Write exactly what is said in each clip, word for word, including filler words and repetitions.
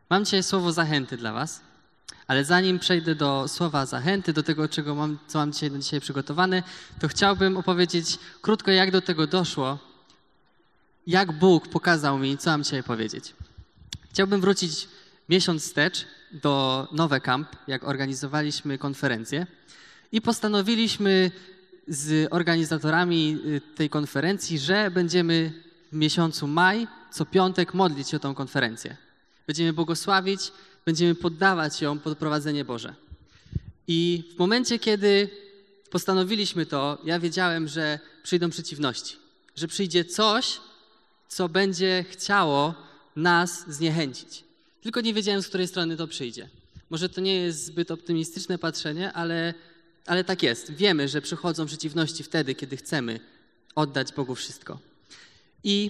Mam dzisiaj słowo zachęty dla was, ale zanim przejdę do słowa zachęty, do tego, czego mam, co mam dzisiaj, dzisiaj przygotowane, to chciałbym opowiedzieć krótko, jak do tego doszło, jak Bóg pokazał mi, co mam dzisiaj powiedzieć. Chciałbym wrócić miesiąc wstecz do Nowe Camp, jak organizowaliśmy konferencję i postanowiliśmy z organizatorami tej konferencji, że będziemy w miesiącu maj co piątek modlić się o tą konferencję. Będziemy błogosławić, będziemy poddawać ją pod prowadzenie Boże. I w momencie, kiedy postanowiliśmy to, ja wiedziałem, że przyjdą przeciwności, że przyjdzie coś, co będzie chciało nas zniechęcić. Tylko nie wiedziałem, z której strony to przyjdzie. Może to nie jest zbyt optymistyczne patrzenie, ale, ale tak jest. Wiemy, że przychodzą przeciwności wtedy, kiedy chcemy oddać Bogu wszystko. I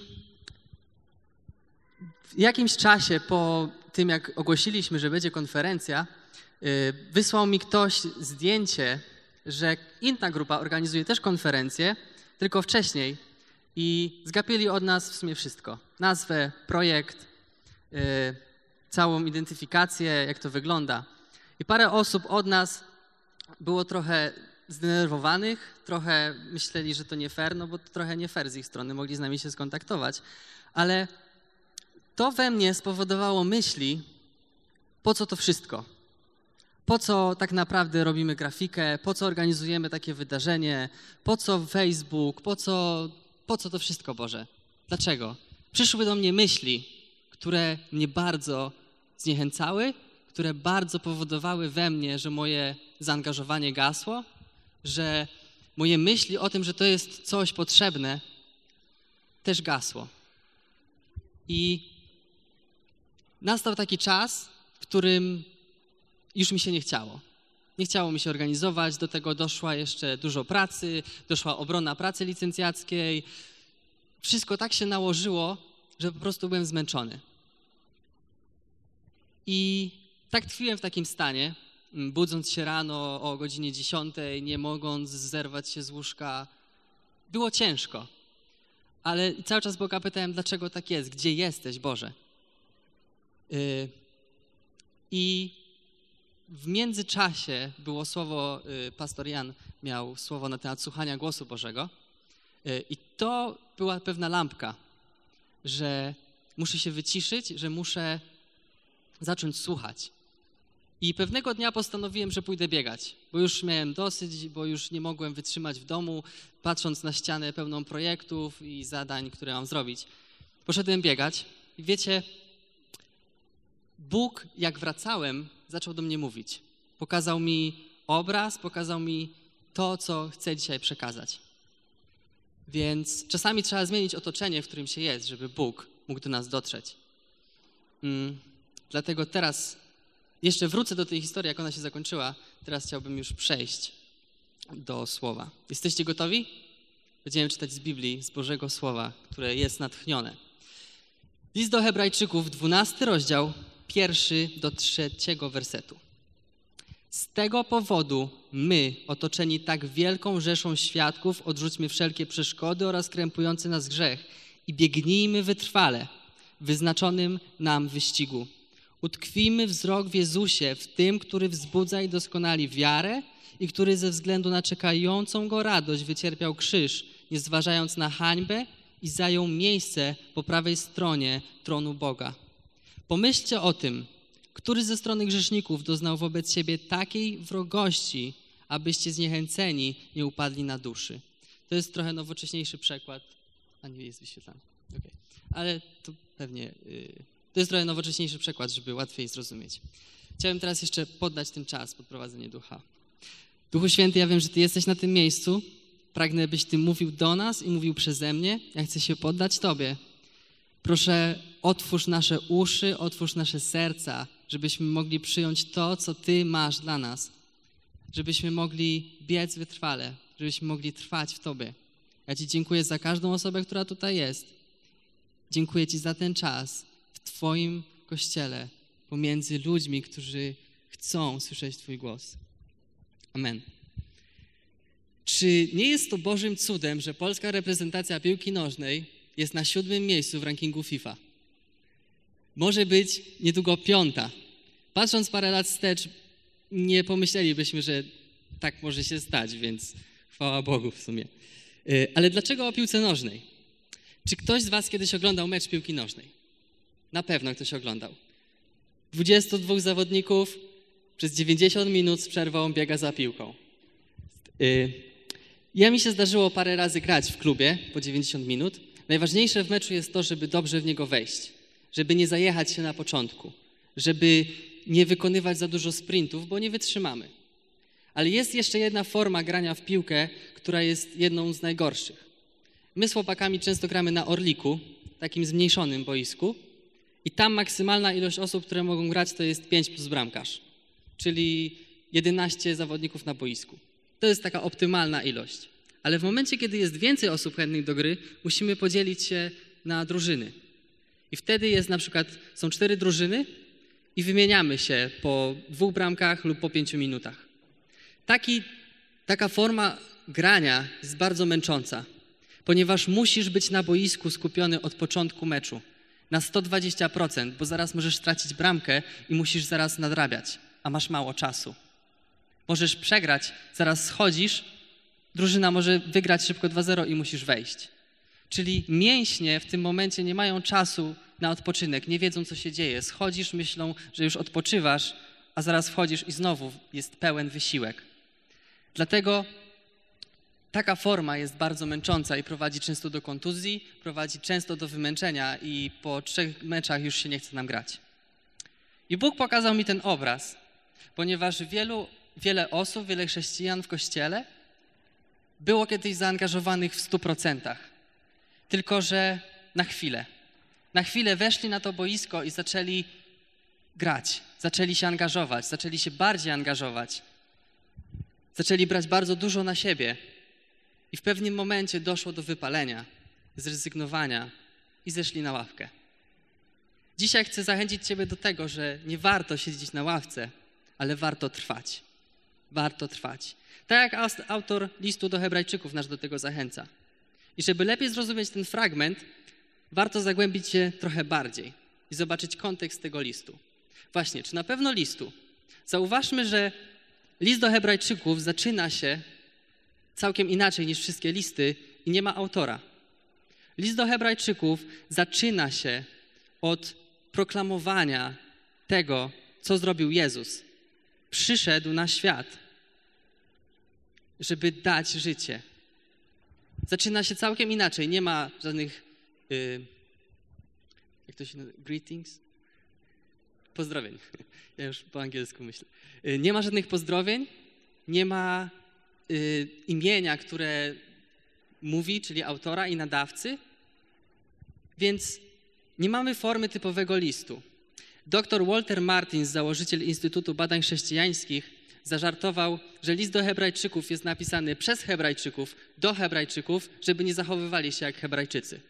w jakimś czasie po tym, jak ogłosiliśmy, że będzie konferencja, wysłał mi ktoś zdjęcie, że inna grupa organizuje też konferencję, tylko wcześniej i zgapili od nas w sumie wszystko. Nazwę, projekt, całą identyfikację, jak to wygląda. I parę osób od nas było trochę zdenerwowanych, trochę myśleli, że to nie fair, no bo to trochę nie fair z ich strony, mogli z nami się skontaktować, ale to we mnie spowodowało myśli, po co to wszystko? Po co tak naprawdę robimy grafikę? Po co organizujemy takie wydarzenie? Po co Facebook? Po co, po co to wszystko, Boże? Dlaczego? Przyszły do mnie myśli, które mnie bardzo zniechęcały, które bardzo powodowały we mnie, że moje zaangażowanie gasło, że moje myśli o tym, że to jest coś potrzebne, też gasło. I nastał taki czas, w którym już mi się nie chciało. Nie chciało mi się organizować, do tego doszła jeszcze dużo pracy, doszła obrona pracy licencjackiej. Wszystko tak się nałożyło, że po prostu byłem zmęczony. I tak tkwiłem w takim stanie, budząc się rano o godzinie dziesiątej, nie mogąc zerwać się z łóżka. Było ciężko, ale cały czas Boga pytałem, dlaczego tak jest, gdzie jesteś, Boże? Yy, I w międzyczasie było słowo, yy, pastor Jan miał słowo na temat słuchania głosu Bożego yy, i to była pewna lampka, że muszę się wyciszyć, że muszę zacząć słuchać. I pewnego dnia postanowiłem, że pójdę biegać, bo już miałem dosyć, bo już nie mogłem wytrzymać w domu, patrząc na ścianę pełną projektów i zadań, które mam zrobić. Poszedłem biegać i wiecie, Bóg, jak wracałem, zaczął do mnie mówić. Pokazał mi obraz, pokazał mi to, co chcę dzisiaj przekazać. Więc czasami trzeba zmienić otoczenie, w którym się jest, żeby Bóg mógł do nas dotrzeć. Mm, dlatego teraz jeszcze wrócę do tej historii, jak ona się zakończyła. Teraz chciałbym już przejść do słowa. Jesteście gotowi? Będziemy czytać z Biblii, z Bożego Słowa, które jest natchnione. List do Hebrajczyków, dwunasty rozdział, pierwszy do trzeciego wersetu. Z tego powodu my, otoczeni tak wielką rzeszą świadków, odrzućmy wszelkie przeszkody oraz krępujący nas grzech i biegnijmy wytrwale w wyznaczonym nam wyścigu. Utkwijmy wzrok w Jezusie, w tym, który wzbudza i doskonali wiarę i który ze względu na czekającą Go radość wycierpiał krzyż, nie zważając na hańbę i zajął miejsce po prawej stronie tronu Boga. Pomyślcie o tym, który ze strony grzeszników doznał wobec siebie takiej wrogości, abyście zniechęceni nie upadli na duszy. To jest trochę nowocześniejszy przekład. A nie jest wyświetlany. Okay. Ale to pewnie... Yy, to jest trochę nowocześniejszy przekład, żeby łatwiej zrozumieć. Chciałem teraz jeszcze poddać ten czas pod prowadzenie Ducha. Duchu Święty, ja wiem, że Ty jesteś na tym miejscu. Pragnę, byś Ty mówił do nas i mówił przeze mnie. Ja chcę się poddać Tobie. Proszę, otwórz nasze uszy, otwórz nasze serca, żebyśmy mogli przyjąć to, co Ty masz dla nas. Żebyśmy mogli biec wytrwale, żebyśmy mogli trwać w Tobie. Ja Ci dziękuję za każdą osobę, która tutaj jest. Dziękuję Ci za ten czas w Twoim Kościele, pomiędzy ludźmi, którzy chcą słyszeć Twój głos. Amen. Czy nie jest to Bożym cudem, że polska reprezentacja piłki nożnej jest na siódmym miejscu w rankingu FIFA? może być niedługo piąta. Patrząc parę lat wstecz, nie pomyślelibyśmy, że tak może się stać, więc chwała Bogu w sumie. Ale dlaczego o piłce nożnej? Czy ktoś z was kiedyś oglądał mecz piłki nożnej? Na pewno ktoś oglądał. dwudziestu dwóch zawodników przez dziewięćdziesiąt minut z przerwą biega za piłką. Ja mi się zdarzyło parę razy grać w klubie po dziewięćdziesiąt minut. Najważniejsze w meczu jest to, żeby dobrze w niego wejść, żeby nie zajechać się na początku, żeby nie wykonywać za dużo sprintów, bo nie wytrzymamy. Ale jest jeszcze jedna forma grania w piłkę, która jest jedną z najgorszych. My z chłopakami często gramy na Orliku, takim zmniejszonym boisku, i tam maksymalna ilość osób, które mogą grać, to jest pięć plus bramkarz, czyli jedenaście zawodników na boisku. To jest taka optymalna ilość. Ale w momencie, kiedy jest więcej osób chętnych do gry, musimy podzielić się na drużyny. I wtedy jest na przykład, są cztery drużyny i wymieniamy się po dwóch bramkach lub po pięciu minutach. Taki, taka forma grania jest bardzo męcząca, ponieważ musisz być na boisku skupiony od początku meczu na sto dwadzieścia procent, bo zaraz możesz stracić bramkę i musisz zaraz nadrabiać, a masz mało czasu. Możesz przegrać, zaraz schodzisz, drużyna może wygrać szybko dwa zero i musisz wejść. Czyli mięśnie w tym momencie nie mają czasu na odpoczynek, nie wiedzą, co się dzieje. Schodzisz, myślą, że już odpoczywasz, a zaraz wchodzisz i znowu jest pełen wysiłek. Dlatego taka forma jest bardzo męcząca i prowadzi często do kontuzji, prowadzi często do wymęczenia i po trzech meczach już się nie chce nam grać. I Bóg pokazał mi ten obraz, ponieważ wielu, wiele osób, wiele chrześcijan w Kościele było kiedyś zaangażowanych w stu procentach. Tylko że na chwilę. Na chwilę weszli na to boisko i zaczęli grać, zaczęli się angażować, zaczęli się bardziej angażować. Zaczęli brać bardzo dużo na siebie i w pewnym momencie doszło do wypalenia, zrezygnowania i zeszli na ławkę. Dzisiaj chcę zachęcić ciebie do tego, że nie warto siedzieć na ławce, ale warto trwać. Warto trwać. Tak jak autor listu do Hebrajczyków nas do tego zachęca. I żeby lepiej zrozumieć ten fragment, warto zagłębić się trochę bardziej i zobaczyć kontekst tego listu. Właśnie, czy na pewno listu? Zauważmy, że list do Hebrajczyków zaczyna się całkiem inaczej niż wszystkie listy i nie ma autora. List do Hebrajczyków zaczyna się od proklamowania tego, co zrobił Jezus. Przyszedł na świat, żeby dać życie. Zaczyna się całkiem inaczej. Nie ma żadnych, yy, jak to się nazywa, greetings? Pozdrowień. Ja już po angielsku myślę. Yy, nie ma żadnych pozdrowień, nie ma yy, imienia, które mówi, czyli autora i nadawcy, więc nie mamy formy typowego listu. Doktor Walter Martins, założyciel Instytutu Badań Chrześcijańskich, zażartował, że list do Hebrajczyków jest napisany przez Hebrajczyków do Hebrajczyków, żeby nie zachowywali się jak Hebrajczycy.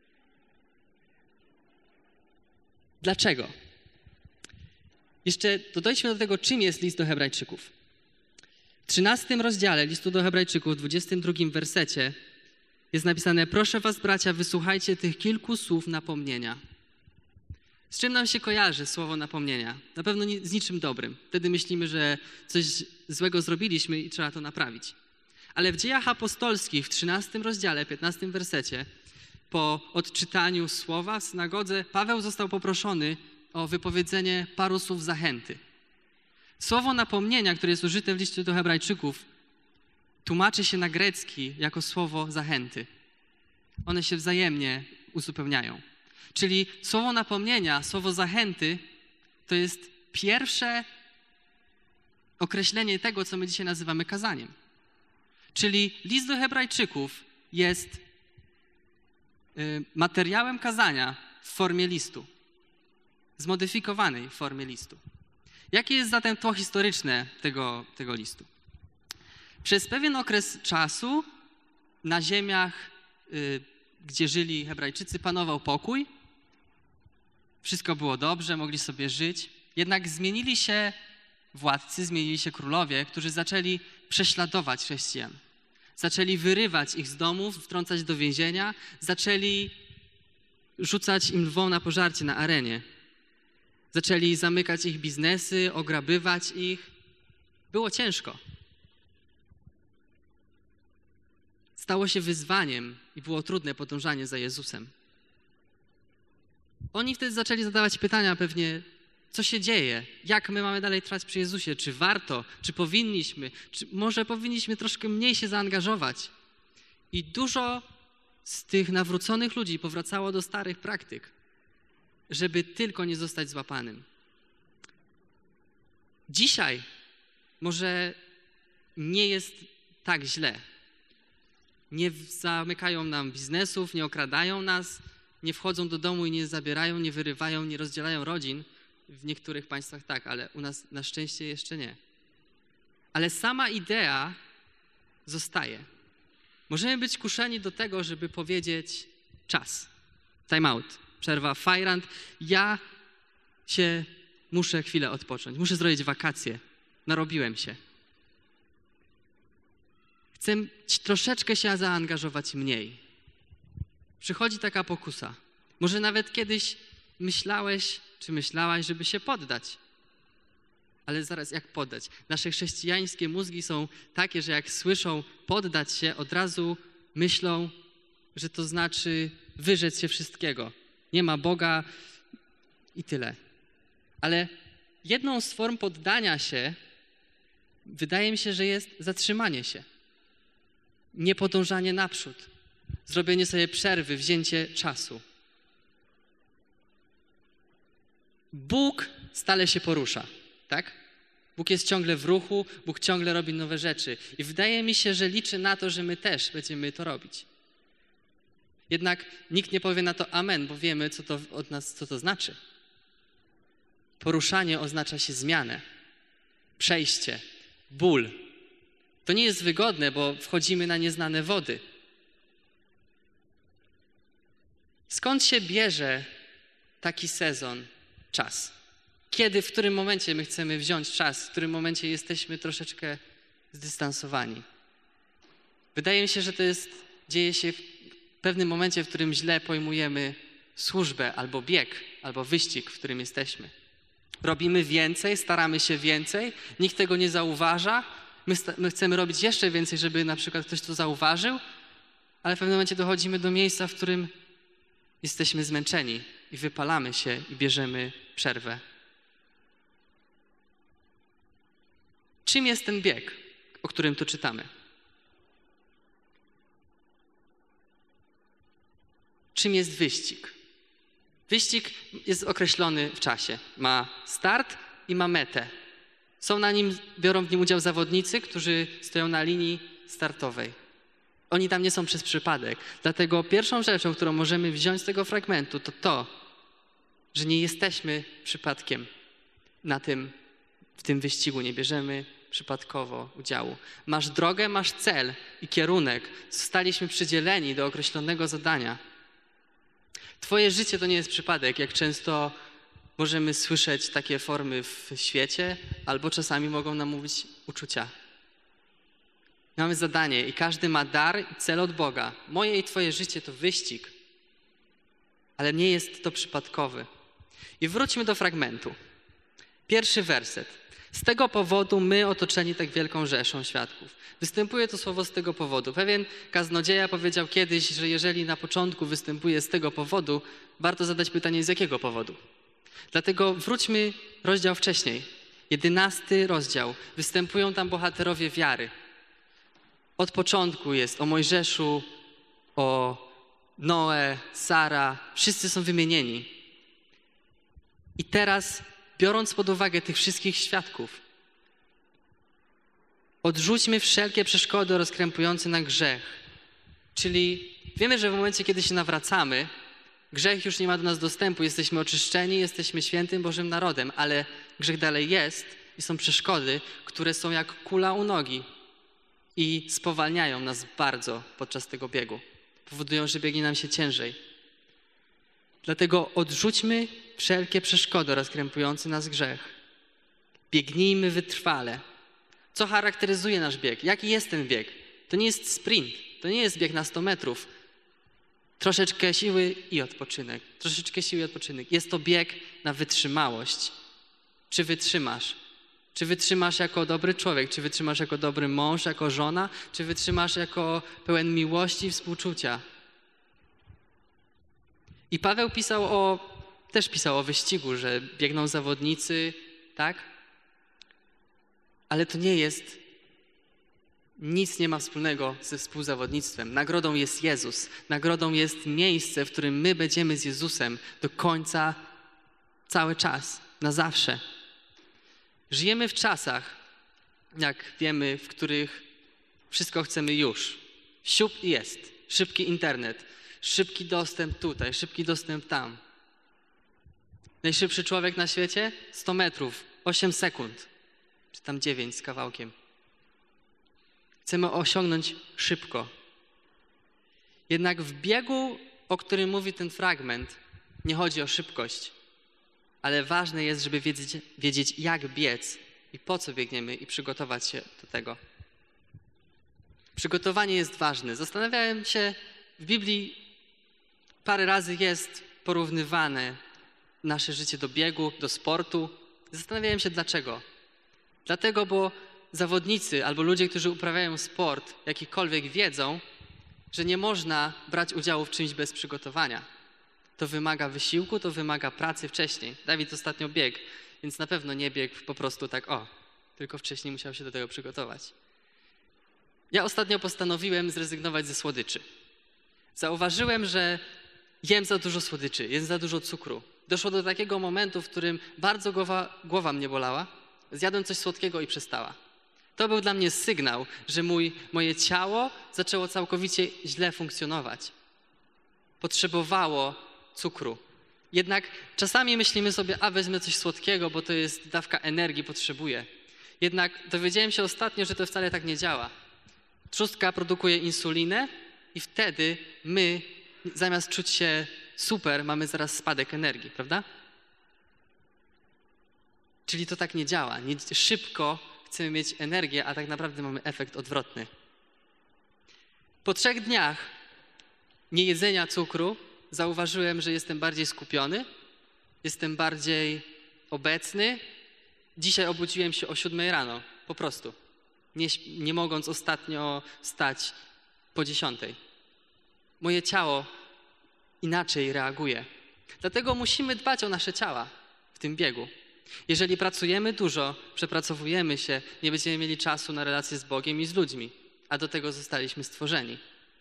Dlaczego? Jeszcze dodejdźmy do tego, czym jest list do Hebrajczyków. W trzynastym rozdziale listu do Hebrajczyków, w dwudziestym drugim wersecie jest napisane: proszę was, bracia, wysłuchajcie tych kilku słów napomnienia. Z czym nam się kojarzy słowo napomnienia? Na pewno nie, z niczym dobrym. Wtedy myślimy, że coś złego zrobiliśmy i trzeba to naprawić. Ale w Dziejach Apostolskich w trzynastym rozdziale, piętnastym wersecie, po odczytaniu słowa w synagodze, Paweł został poproszony o wypowiedzenie paru słów zachęty. Słowo napomnienia, które jest użyte w liście do Hebrajczyków, tłumaczy się na grecki jako słowo zachęty. One się wzajemnie uzupełniają. Czyli słowo napomnienia, słowo zachęty to jest pierwsze określenie tego, co my dzisiaj nazywamy kazaniem. Czyli list do Hebrajczyków jest y, materiałem kazania w formie listu, zmodyfikowanej w formie listu. Jakie jest zatem tło historyczne tego, tego listu? Przez pewien okres czasu na ziemiach, y, gdzie żyli Hebrajczycy, panował pokój. Wszystko było dobrze, mogli sobie żyć. Jednak zmienili się władcy, zmienili się królowie, którzy zaczęli prześladować chrześcijan. Zaczęli wyrywać ich z domów, wtrącać do więzienia, zaczęli rzucać im lwom na pożarcie na arenie. Zaczęli zamykać ich biznesy, ograbywać ich. Było ciężko. Stało się wyzwaniem i było trudne podążanie za Jezusem. Oni wtedy zaczęli zadawać pytania pewnie, co się dzieje, jak my mamy dalej trwać przy Jezusie, czy warto, czy powinniśmy, czy może powinniśmy troszkę mniej się zaangażować. I dużo z tych nawróconych ludzi powracało do starych praktyk, żeby tylko nie zostać złapanym. Dzisiaj może nie jest tak źle. Nie zamykają nam biznesów, nie okradają nas, nie wchodzą do domu i nie zabierają, nie wyrywają, nie rozdzielają rodzin. W niektórych państwach tak, ale u nas na szczęście jeszcze nie. Ale sama idea zostaje. Możemy być kuszeni do tego, żeby powiedzieć czas, time out, przerwa, fajrant. Ja się muszę chwilę odpocząć, muszę zrobić wakacje, narobiłem się. Chcę troszeczkę się zaangażować mniej. Przychodzi taka pokusa. Może nawet kiedyś myślałeś, czy myślałaś, żeby się poddać. Ale zaraz jak poddać? Nasze chrześcijańskie mózgi są takie, że jak słyszą poddać się, od razu myślą, że to znaczy wyrzec się wszystkiego. Nie ma Boga i tyle. Ale jedną z form poddania się wydaje mi się, że jest zatrzymanie się. Nie podążanie naprzód. Zrobienie sobie przerwy, wzięcie czasu. Bóg stale się porusza, tak? Bóg jest ciągle w ruchu, Bóg ciągle robi nowe rzeczy. I wydaje mi się, że liczy na to, że my też będziemy to robić. Jednak nikt nie powie na to amen, bo wiemy, co to od nas, co to znaczy. Poruszanie oznacza się zmianę, przejście, ból. To nie jest wygodne, bo wchodzimy na nieznane wody. Skąd się bierze taki sezon, czas? Kiedy, w którym momencie my chcemy wziąć czas, w którym momencie jesteśmy troszeczkę zdystansowani? Wydaje mi się, że to jest, dzieje się w pewnym momencie, w którym źle pojmujemy służbę albo bieg, albo wyścig, w którym jesteśmy. Robimy więcej, staramy się więcej, nikt tego nie zauważa. My, my chcemy robić jeszcze więcej, żeby na przykład ktoś to zauważył, ale w pewnym momencie dochodzimy do miejsca, w którym jesteśmy zmęczeni i wypalamy się i bierzemy przerwę. Czym jest ten bieg, o którym tu czytamy? Czym jest wyścig? Wyścig jest określony w czasie. Ma start i ma metę. Są na nim, biorą w nim udział zawodnicy, którzy stoją na linii startowej. Oni tam nie są przez przypadek. Dlatego pierwszą rzeczą, którą możemy wziąć z tego fragmentu, to to, że nie jesteśmy przypadkiem na tym, w tym wyścigu. Nie bierzemy przypadkowo udziału. Masz drogę, masz cel i kierunek. Zostaliśmy przydzieleni do określonego zadania. Twoje życie to nie jest przypadek, jak często możemy słyszeć takie formy w świecie, albo czasami mogą nam mówić uczucia. Mamy zadanie i każdy ma dar i cel od Boga. Moje i twoje życie to wyścig, ale nie jest to przypadkowy. I wróćmy do fragmentu. Pierwszy werset. Z tego powodu my otoczeni tak wielką rzeszą świadków. Występuje to słowo z tego powodu. Pewien kaznodzieja powiedział kiedyś, że jeżeli na początku występuje z tego powodu, warto zadać pytanie, z jakiego powodu. Dlatego wróćmy rozdział wcześniej. Jedenasty rozdział. Występują tam bohaterowie wiary. Od początku jest o Mojżeszu, o Noe, Sara. Wszyscy są wymienieni. I teraz, biorąc pod uwagę tych wszystkich świadków, odrzućmy wszelkie przeszkody rozkrępujące na grzech. Czyli wiemy, że w momencie, kiedy się nawracamy, grzech już nie ma do nas dostępu. Jesteśmy oczyszczeni, jesteśmy świętym Bożym narodem, ale grzech dalej jest i są przeszkody, które są jak kula u nogi i spowalniają nas bardzo podczas tego biegu. Powodują, że biegnie nam się ciężej. Dlatego odrzućmy wszelkie przeszkody rozkrępujące nas grzech. Biegnijmy wytrwale. Co charakteryzuje nasz bieg? Jaki jest ten bieg? To nie jest sprint, to nie jest bieg na sto metrów. Troszeczkę siły i odpoczynek. Troszeczkę siły i odpoczynek. Jest to bieg na wytrzymałość. Czy wytrzymasz? Czy wytrzymasz jako dobry człowiek? Czy wytrzymasz jako dobry mąż, jako żona? Czy wytrzymasz jako pełen miłości i współczucia? I Paweł pisał o, też pisał o wyścigu, że biegną zawodnicy, tak? Ale to nie jest, nic nie ma wspólnego ze współzawodnictwem. Nagrodą jest Jezus. Nagrodą jest miejsce, w którym my będziemy z Jezusem do końca, cały czas, na zawsze. Żyjemy w czasach, jak wiemy, w których wszystko chcemy już. Siup i jest. Szybki internet, szybki dostęp tutaj, szybki dostęp tam. Najszybszy człowiek na świecie? sto metrów, osiem sekund, czy tam dziewięć z kawałkiem. Chcemy osiągnąć szybko. Jednak w biegu, o którym mówi ten fragment, nie chodzi o szybkość, ale ważne jest, żeby wiedzieć, wiedzieć jak biec i po co biegniemy i przygotować się do tego. Przygotowanie jest ważne. Zastanawiałem się, w Biblii parę razy jest porównywane nasze życie do biegu, do sportu. Zastanawiałem się dlaczego. Dlatego, bo zawodnicy albo ludzie, którzy uprawiają sport, jakikolwiek, wiedzą, że nie można brać udziału w czymś bez przygotowania. To wymaga wysiłku, to wymaga pracy wcześniej. Dawid ostatnio biegł, więc na pewno nie biegł po prostu tak o, tylko wcześniej musiał się do tego przygotować. Ja ostatnio postanowiłem zrezygnować ze słodyczy. Zauważyłem, że jem za dużo słodyczy, jem za dużo cukru. Doszło do takiego momentu, w którym bardzo głowa, głowa mnie bolała. Zjadłem coś słodkiego i przestała. To był dla mnie sygnał, że mój, moje ciało zaczęło całkowicie źle funkcjonować. Potrzebowało cukru. Jednak czasami myślimy sobie, a wezmę coś słodkiego, bo to jest dawka energii, potrzebuję. Jednak dowiedziałem się ostatnio, że to wcale tak nie działa. Trzustka produkuje insulinę i wtedy my, zamiast czuć się super, mamy zaraz spadek energii, prawda? Czyli to tak nie działa. Nie, szybko chcemy mieć energię, a tak naprawdę mamy efekt odwrotny. Po trzech dniach niejedzenia cukru zauważyłem, że jestem bardziej skupiony, jestem bardziej obecny. Dzisiaj obudziłem się o siódmej rano, po prostu. Nie, nie mogąc ostatnio wstać po dziesiątej. Moje ciało inaczej reaguje. Dlatego musimy dbać o nasze ciała w tym biegu. Jeżeli pracujemy dużo, przepracowujemy się, nie będziemy mieli czasu na relacje z Bogiem i z ludźmi, a do tego zostaliśmy stworzeni.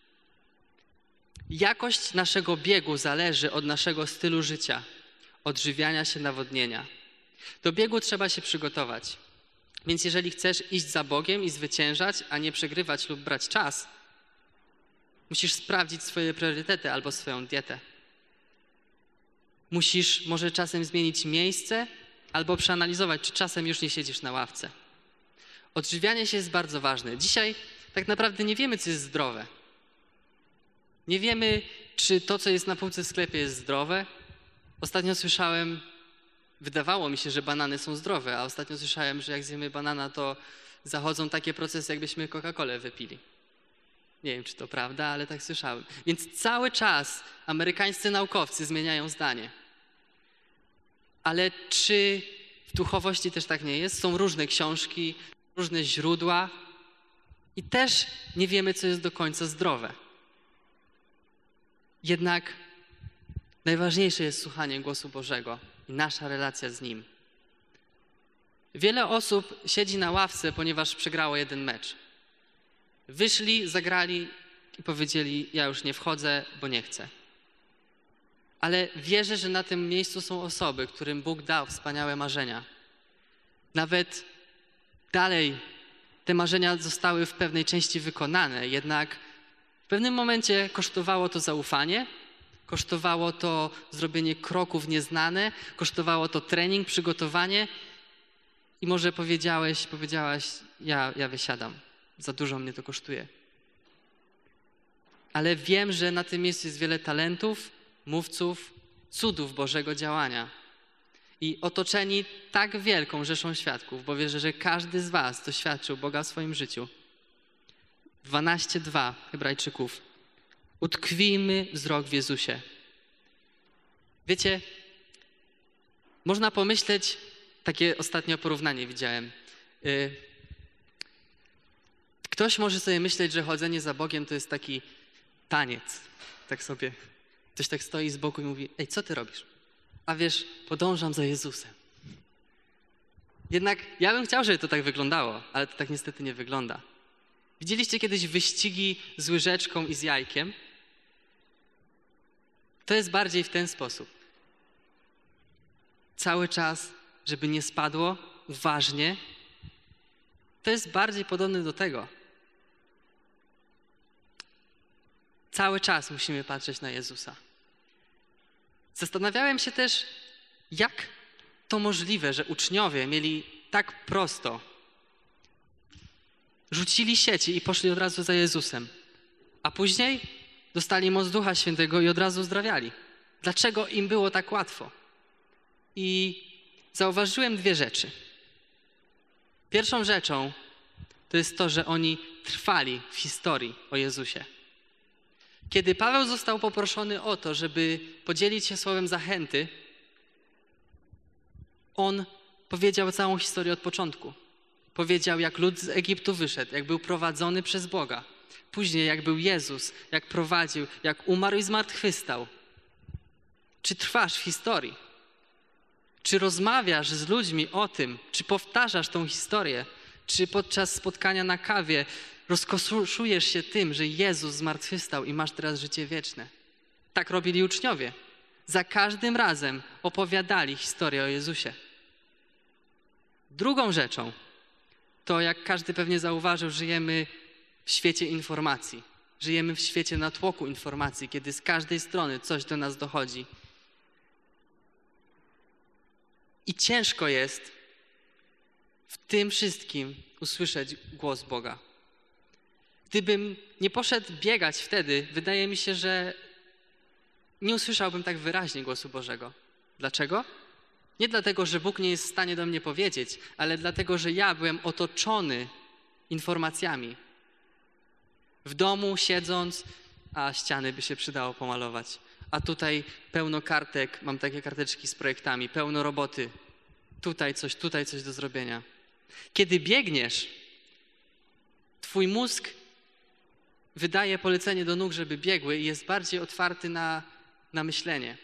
Jakość naszego biegu zależy od naszego stylu życia, odżywiania się, nawodnienia. Do biegu trzeba się przygotować. Więc jeżeli chcesz iść za Bogiem i zwyciężać, a nie przegrywać lub brać czas, musisz sprawdzić swoje priorytety albo swoją dietę. Musisz może czasem zmienić miejsce albo przeanalizować, czy czasem już nie siedzisz na ławce. Odżywianie się jest bardzo ważne. Dzisiaj tak naprawdę nie wiemy, co jest zdrowe. Nie wiemy, czy to, co jest na półce w sklepie, jest zdrowe. Ostatnio słyszałem, wydawało mi się, że banany są zdrowe, a ostatnio słyszałem, że jak zjemy banana, to zachodzą takie procesy, jakbyśmy Coca-Colę wypili. Nie wiem, czy to prawda, ale tak słyszałem. Więc cały czas amerykańscy naukowcy zmieniają zdanie. Ale czy w duchowości też tak nie jest? Są różne książki, różne źródła i też nie wiemy, co jest do końca zdrowe. Jednak najważniejsze jest słuchanie głosu Bożego i nasza relacja z Nim. Wiele osób siedzi na ławce, ponieważ przegrało jeden mecz. Wyszli, zagrali i powiedzieli, ja już nie wchodzę, bo nie chcę. Ale wierzę, że na tym miejscu są osoby, którym Bóg dał wspaniałe marzenia. Nawet dalej te marzenia zostały w pewnej części wykonane, jednak w pewnym momencie kosztowało to zaufanie, kosztowało to zrobienie kroków nieznane, kosztowało to trening, przygotowanie i może powiedziałeś, powiedziałaś, ja, ja wysiadam, za dużo mnie to kosztuje. Ale wiem, że na tym miejscu jest wiele talentów, mówców, cudów Bożego działania. I otoczeni tak wielką rzeszą świadków, bo wierzę, że każdy z was doświadczył Boga w swoim życiu. dwanaście dwa Hebrajczyków. Utkwijmy wzrok w Jezusie. Wiecie, można pomyśleć, takie ostatnio porównanie widziałem. Ktoś może sobie myśleć, że chodzenie za Bogiem to jest taki taniec. Tak sobie ktoś tak stoi z boku i mówi: ej, co ty robisz? A wiesz, podążam za Jezusem. Jednak ja bym chciał, żeby to tak wyglądało, ale to tak niestety nie wygląda. Widzieliście kiedyś wyścigi z łyżeczką i z jajkiem? To jest bardziej w ten sposób. Cały czas, żeby nie spadło, uważnie. To jest bardziej podobne do tego. Cały czas musimy patrzeć na Jezusa. Zastanawiałem się też, jak to możliwe, że uczniowie mieli tak prosto. Rzucili sieci i poszli od razu za Jezusem. A później dostali moc Ducha Świętego i od razu uzdrawiali. Dlaczego im było tak łatwo? I zauważyłem dwie rzeczy. Pierwszą rzeczą to jest to, że oni trwali w historii o Jezusie. Kiedy Paweł został poproszony o to, żeby podzielić się słowem zachęty, on powiedział całą historię od początku. Powiedział, jak lud z Egiptu wyszedł, jak był prowadzony przez Boga. Później, jak był Jezus, jak prowadził, jak umarł i zmartwychwstał. Czy trwasz w historii? Czy rozmawiasz z ludźmi o tym? Czy powtarzasz tą historię? Czy podczas spotkania na kawie rozkoszujesz się tym, że Jezus zmartwychwstał i masz teraz życie wieczne? Tak robili uczniowie. Za każdym razem opowiadali historię o Jezusie. Drugą rzeczą to, jak każdy pewnie zauważył, żyjemy w świecie informacji. Żyjemy w świecie natłoku informacji, kiedy z każdej strony coś do nas dochodzi. I ciężko jest w tym wszystkim usłyszeć głos Boga. Gdybym nie poszedł biegać wtedy, wydaje mi się, że nie usłyszałbym tak wyraźnie głosu Bożego. Dlaczego? Nie dlatego, że Bóg nie jest w stanie do mnie powiedzieć, ale dlatego, że ja byłem otoczony informacjami. W domu siedząc, a ściany by się przydało pomalować. A tutaj pełno kartek, mam takie karteczki z projektami, pełno roboty. Tutaj coś, tutaj coś do zrobienia. Kiedy biegniesz, twój mózg wydaje polecenie do nóg, żeby biegły i jest bardziej otwarty na, na myślenie.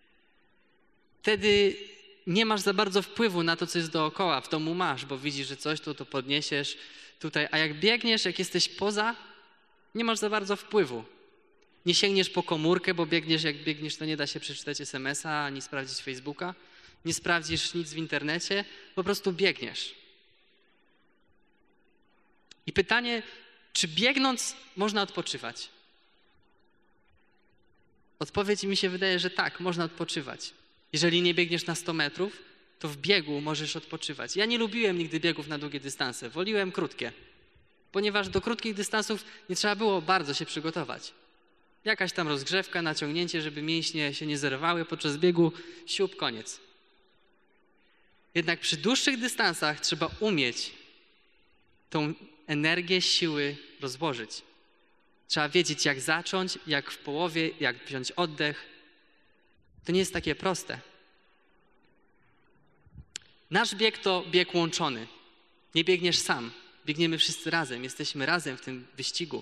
Wtedy nie masz za bardzo wpływu na to, co jest dookoła. W domu masz, bo widzisz, że coś tu to podniesiesz tutaj. A jak biegniesz, jak jesteś poza, nie masz za bardzo wpływu. Nie sięgniesz po komórkę, bo biegniesz, jak biegniesz, to nie da się przeczytać es em es a, ani sprawdzić Facebooka. Nie sprawdzisz nic w internecie, po prostu biegniesz. I pytanie, czy biegnąc można odpoczywać? Odpowiedź mi się wydaje, że tak, można odpoczywać. Jeżeli nie biegniesz na sto metrów, to w biegu możesz odpoczywać. Ja nie lubiłem nigdy biegów na długie dystanse, woliłem krótkie, ponieważ do krótkich dystansów nie trzeba było bardzo się przygotować. Jakaś tam rozgrzewka, naciągnięcie, żeby mięśnie się nie zerwały podczas biegu, siup, koniec. Jednak przy dłuższych dystansach trzeba umieć tą energię, siły rozłożyć. Trzeba wiedzieć, jak zacząć, jak w połowie, jak wziąć oddech. To nie jest takie proste. Nasz bieg to bieg łączony. Nie biegniesz sam. Biegniemy wszyscy razem. Jesteśmy razem w tym wyścigu.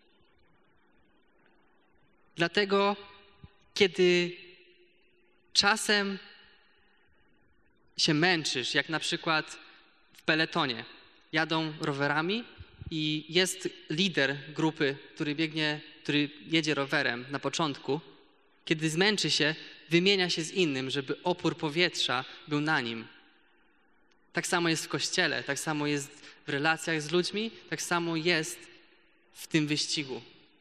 Dlatego, kiedy czasem się męczysz, jak na przykład w peletonie, jadą rowerami i jest lider grupy, który biegnie, który jedzie rowerem na początku, kiedy zmęczy się, wymienia się z innym, żeby opór powietrza był na nim. Tak samo jest w Kościele, tak samo jest w relacjach z ludźmi, tak samo jest w tym wyścigu.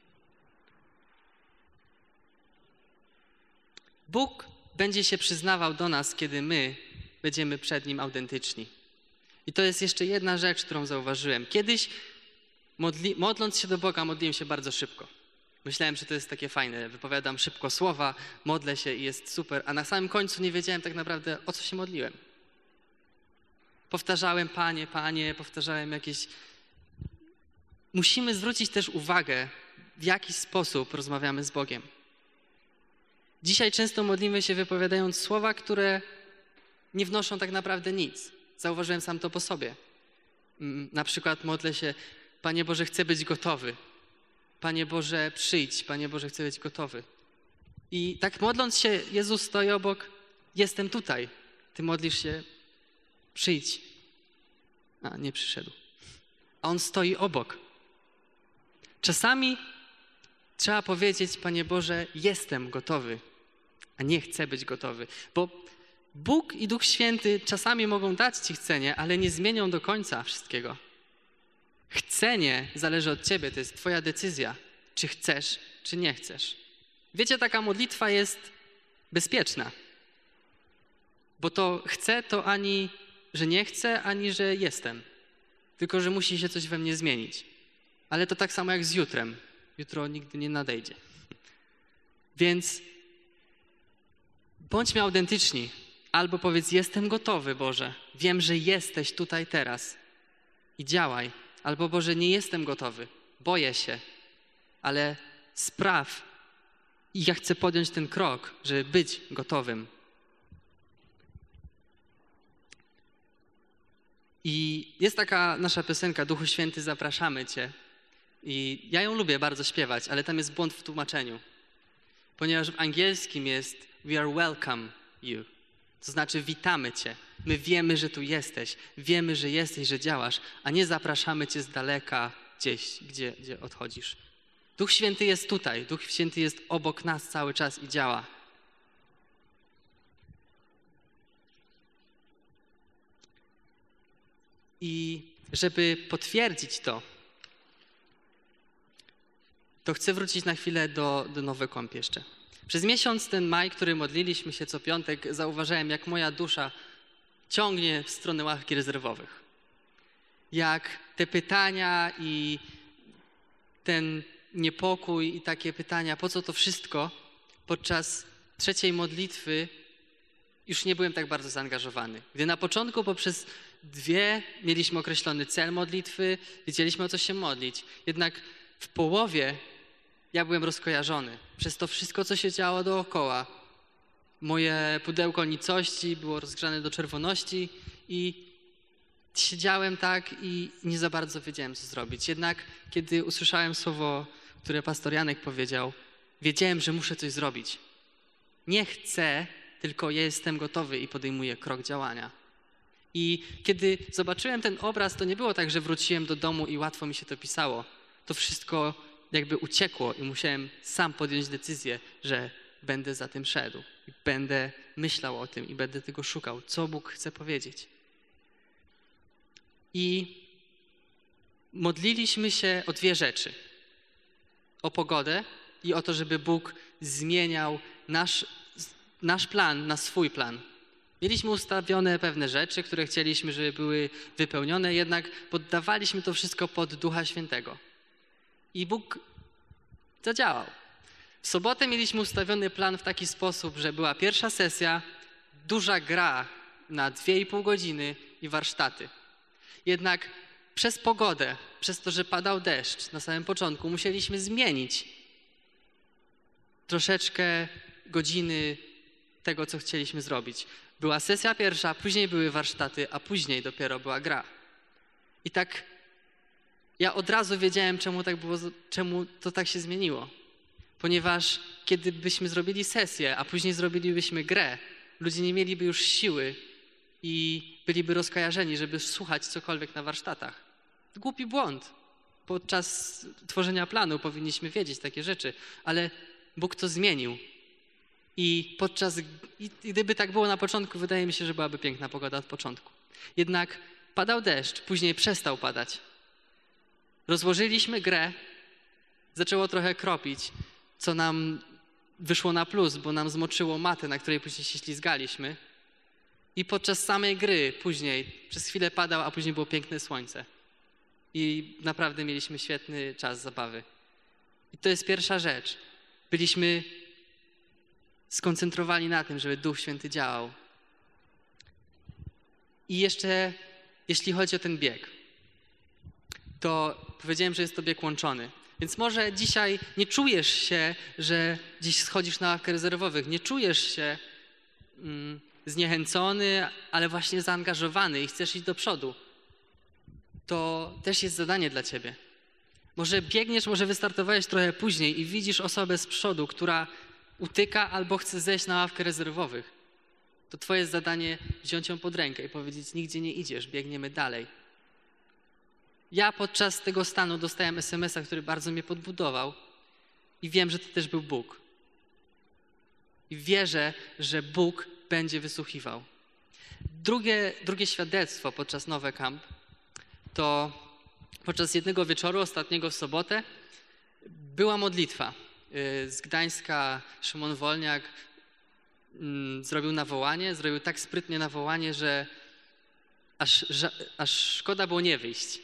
Bóg będzie się przyznawał do nas, kiedy my będziemy przed Nim autentyczni. I to jest jeszcze jedna rzecz, którą zauważyłem. Kiedyś modli, modląc się do Boga, modliłem się bardzo szybko. Myślałem, że to jest takie fajne. Wypowiadam szybko słowa, modlę się i jest super. A na samym końcu nie wiedziałem tak naprawdę, o co się modliłem. Powtarzałem Panie, Panie, powtarzałem jakieś... Musimy zwrócić też uwagę w jaki sposób rozmawiamy z Bogiem. Dzisiaj często modlimy się wypowiadając słowa, które nie wnoszą tak naprawdę nic. Zauważyłem sam to po sobie. Na przykład modlę się: Panie Boże, chcę być gotowy. Panie Boże, przyjdź. Panie Boże, chcę być gotowy. I tak modląc się, Jezus stoi obok: jestem tutaj. Ty modlisz się: przyjdź. A, nie przyszedł. A On stoi obok. Czasami trzeba powiedzieć: Panie Boże, jestem gotowy, a nie chcę być gotowy. Bo Bóg i Duch Święty czasami mogą dać ci chcenie, ale nie zmienią do końca wszystkiego. Chcenie zależy od ciebie, to jest twoja decyzja, czy chcesz, czy nie chcesz. Wiecie, taka modlitwa jest bezpieczna, bo to chcę to ani, że nie chcę, ani, że jestem, tylko że musi się coś we mnie zmienić. Ale to tak samo jak z jutrem. Jutro nigdy nie nadejdzie. Więc bądźmy autentyczni. Albo powiedz: jestem gotowy, Boże. Wiem, że jesteś tutaj teraz. I działaj. Albo: Boże, nie jestem gotowy. Boję się. Ale spraw. I ja chcę podjąć ten krok, żeby być gotowym. I jest taka nasza piosenka: Duchu Święty, zapraszamy Cię. I ja ją lubię bardzo śpiewać, ale tam jest błąd w tłumaczeniu. Ponieważ w angielskim jest we are welcome you. To znaczy witamy Cię. My wiemy, że tu jesteś. Wiemy, że jesteś, że działasz, a nie zapraszamy Cię z daleka gdzieś, gdzie, gdzie odchodzisz. Duch Święty jest tutaj. Duch Święty jest obok nas cały czas i działa. I żeby potwierdzić to, to chcę wrócić na chwilę do, do Nowy Kąp jeszcze. Przez miesiąc ten maj, który modliliśmy się co piątek, zauważyłem, jak moja dusza ciągnie w stronę ławki rezerwowych. Jak te pytania i ten niepokój i takie pytania, po co to wszystko, podczas trzeciej modlitwy już nie byłem tak bardzo zaangażowany. Gdy na początku poprzez dwie mieliśmy określony cel modlitwy, wiedzieliśmy, o co się modlić. Jednak w połowie ja byłem rozkojarzony przez to wszystko, co się działo dookoła. Moje pudełko nicości było rozgrzane do czerwoności i siedziałem tak i nie za bardzo wiedziałem, co zrobić. Jednak kiedy usłyszałem słowo, które pastor Janek powiedział, wiedziałem, że muszę coś zrobić. Nie chcę, tylko ja jestem gotowy i podejmuję krok działania. I kiedy zobaczyłem ten obraz, to nie było tak, że wróciłem do domu i łatwo mi się to pisało. To wszystko jakby uciekło i musiałem sam podjąć decyzję, że będę za tym szedł. I będę myślał o tym i będę tego szukał, co Bóg chce powiedzieć. I modliliśmy się o dwie rzeczy. O pogodę i o to, żeby Bóg zmieniał nasz, nasz plan na swój plan. Mieliśmy ustawione pewne rzeczy, które chcieliśmy, żeby były wypełnione, jednak poddawaliśmy to wszystko pod Ducha Świętego. I Bóg zadziałał. W sobotę mieliśmy ustawiony plan w taki sposób, że była pierwsza sesja, duża gra na dwie i pół godziny i warsztaty. Jednak przez pogodę, przez to, że padał deszcz na samym początku, musieliśmy zmienić troszeczkę godziny tego, co chcieliśmy zrobić. Była sesja pierwsza, później były warsztaty, a później dopiero była gra. I tak ja od razu wiedziałem, czemu tak było, czemu to tak się zmieniło. Ponieważ kiedy byśmy zrobili sesję, a później zrobilibyśmy grę, ludzie nie mieliby już siły i byliby rozkojarzeni, żeby słuchać cokolwiek na warsztatach. Głupi błąd. Podczas tworzenia planu powinniśmy wiedzieć takie rzeczy, ale Bóg to zmienił. I podczas, i gdyby tak było na początku, wydaje mi się, że byłaby piękna pogoda od początku. Jednak padał deszcz, później przestał padać. Rozłożyliśmy grę, zaczęło trochę kropić, co nam wyszło na plus, bo nam zmoczyło matę, na której później się ślizgaliśmy. I podczas samej gry później przez chwilę padał, a później było piękne słońce. I naprawdę mieliśmy świetny czas zabawy. I to jest pierwsza rzecz. Byliśmy skoncentrowani na tym, żeby Duch Święty działał. I jeszcze, jeśli chodzi o ten bieg, to powiedziałem, że jest to bieg łączony. Więc może dzisiaj nie czujesz się, że dziś schodzisz na ławkę rezerwowych, nie czujesz się mm, zniechęcony, ale właśnie zaangażowany i chcesz iść do przodu. To też jest zadanie dla ciebie. Może biegniesz, może wystartowałeś trochę później i widzisz osobę z przodu, która utyka albo chce zejść na ławkę rezerwowych. To twoje zadanie wziąć ją pod rękę i powiedzieć: nigdzie nie idziesz, biegniemy dalej. Ja podczas tego stanu dostałem es em es a, który bardzo mnie podbudował i wiem, że to też był Bóg. I wierzę, że Bóg będzie wysłuchiwał. Drugie, drugie świadectwo podczas Nowe Camp to podczas jednego wieczoru, ostatniego w sobotę, była modlitwa. Z Gdańska Szymon Wolniak zrobił nawołanie, zrobił tak sprytnie nawołanie, że aż, aż szkoda było nie wyjść.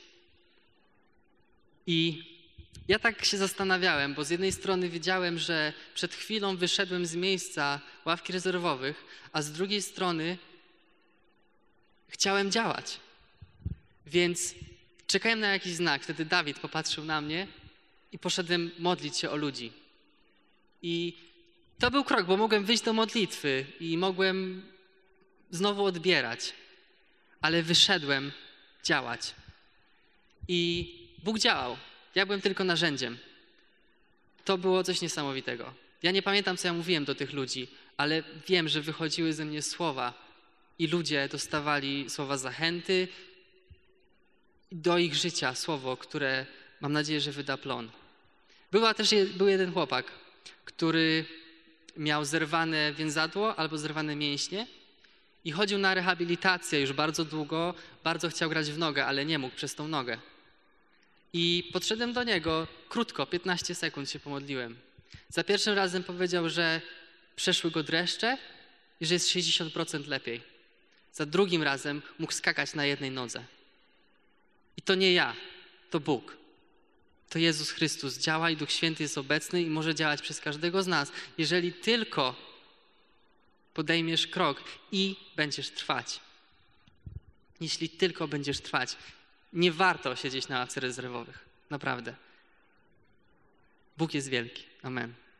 I ja tak się zastanawiałem, bo z jednej strony wiedziałem, że przed chwilą wyszedłem z miejsca ławki rezerwowych, a z drugiej strony chciałem działać. Więc czekałem na jakiś znak. Wtedy Dawid popatrzył na mnie i poszedłem modlić się o ludzi. I to był krok, bo mogłem wyjść do modlitwy i mogłem znowu odbierać, ale wyszedłem działać. I Bóg działał. Ja byłem tylko narzędziem. To było coś niesamowitego. Ja nie pamiętam, co ja mówiłem do tych ludzi, ale wiem, że wychodziły ze mnie słowa i ludzie dostawali słowa zachęty do ich życia, słowo, które mam nadzieję, że wyda plon. Była też, był jeden chłopak, który miał zerwane więzadło albo zerwane mięśnie i chodził na rehabilitację już bardzo długo, bardzo chciał grać w nogę, ale nie mógł przez tą nogę. I podszedłem do niego, krótko, piętnaście sekund się pomodliłem. Za pierwszym razem powiedział, że przeszły go dreszcze i że jest sześćdziesiąt procent lepiej. Za drugim razem mógł skakać na jednej nodze. I to nie ja, to Bóg. To Jezus Chrystus działa i Duch Święty jest obecny i może działać przez każdego z nas, jeżeli tylko podejmiesz krok i będziesz trwać. Jeśli tylko będziesz trwać. Nie warto siedzieć na ławce rezerwowych. Naprawdę. Bóg jest wielki. Amen.